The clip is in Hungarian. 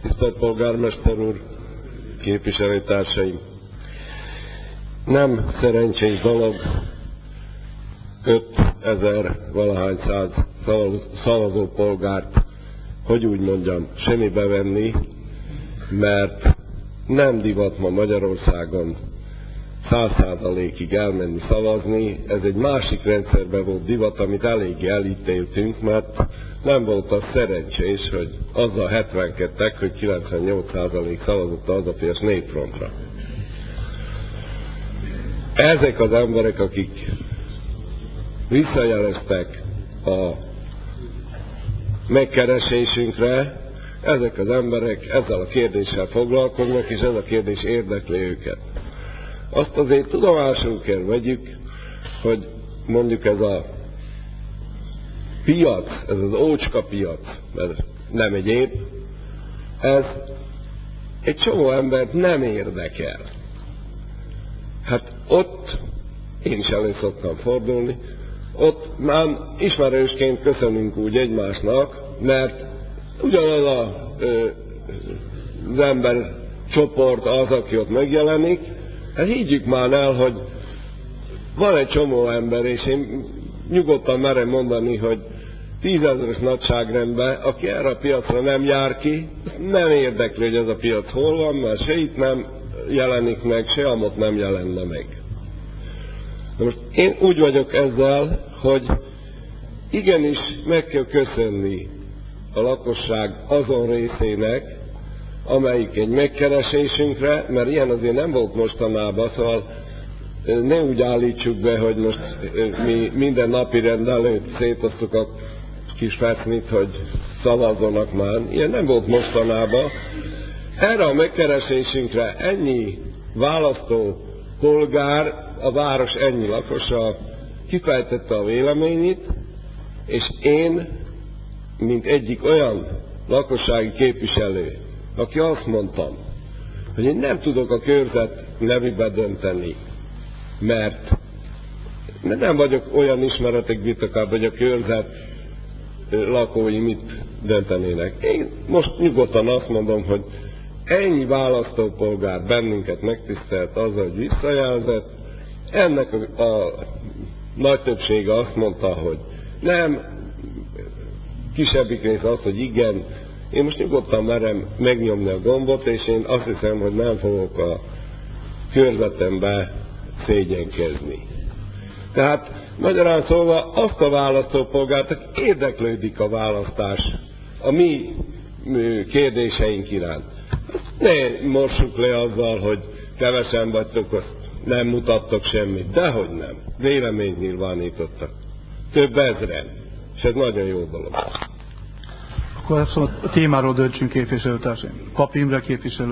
Tisztelt polgármester úr, képviselőtársaim! Nem szerencsés dolog 5000 valahány száz szavazópolgárt, hogy úgy mondjam, semmibe venni, mert nem divat ma Magyarországon 100%-ig elmenni szavazni. Ez egy másik rendszerben volt divat, amit eléggé elítéltünk, mert nem volt az szerencsés, hogy azzal 72-ek, hogy 98% szavazott az a Fidesz Népfrontra. Ezek az emberek, akik visszajeleztek a megkeresésünkre, ezek az emberek ezzel a kérdéssel foglalkoznak, és ez a kérdés érdekli őket. Azt azért tudomásul kell vegyük, hogy mondjuk ez a piac, ez az ócska piac, mert nem egyéb, ez egy csomó embert nem érdekel. Hát ott én is elő szoktam fordulni, ott már ismerősként köszönünk úgy egymásnak, mert ugyanaz az ember csoport az, aki ott megjelenik. Hát higgyük már el, hogy van egy csomó ember, és én nyugodtan merem mondani, hogy 10 000-es nagyságrendben, aki erre a piacra nem jár ki, nem érdekli, hogy ez a piac hol van, mert se itt nem jelenik meg, se amott nem jelenne meg. De most én úgy vagyok ezzel, hogy igenis meg kell köszönni a lakosság azon részének, amelyik egy megkeresésünkre, mert ilyen azért nem volt mostanában, szóval ne úgy állítsuk be, hogy most mi minden napi rend előtt szétoztuk a kis fecnit, hogy szavazzanak már. Ilyen nem volt mostanában. Erre a megkeresésünkre ennyi választó polgár, a város ennyi lakosa kifejtette a véleményét, és én, mint egyik olyan lakossági képviselő, aki azt mondtam, hogy én nem tudok a körzet nevében dönteni, mert nem vagyok olyan ismeretek birtokában, hogy a körzet lakói mit döntenének. Én most nyugodtan azt mondom, hogy ennyi választópolgár bennünket megtisztelt azzal, hogy visszajelzett, ennek a nagy többsége azt mondta, hogy nem, kisebbik rész az, hogy igen. Én most nyugodtan merem megnyomni a gombot, és én azt hiszem, hogy nem fogok a körzetembe szégyenkezni. Tehát magyarán szólva azt a választópolgárt, aki érdeklődik a választás a mi kérdéseink iránt. Ne mossuk le azzal, hogy kevesen vagytok, azt nem mutattok semmit. Dehogy nem. Véleményt nyilvánítottak. Több ezren. És ez nagyon jó dolog. Akkor ezt a témáról döntsünk, képviselőtársaim. Papi Imre képviselő.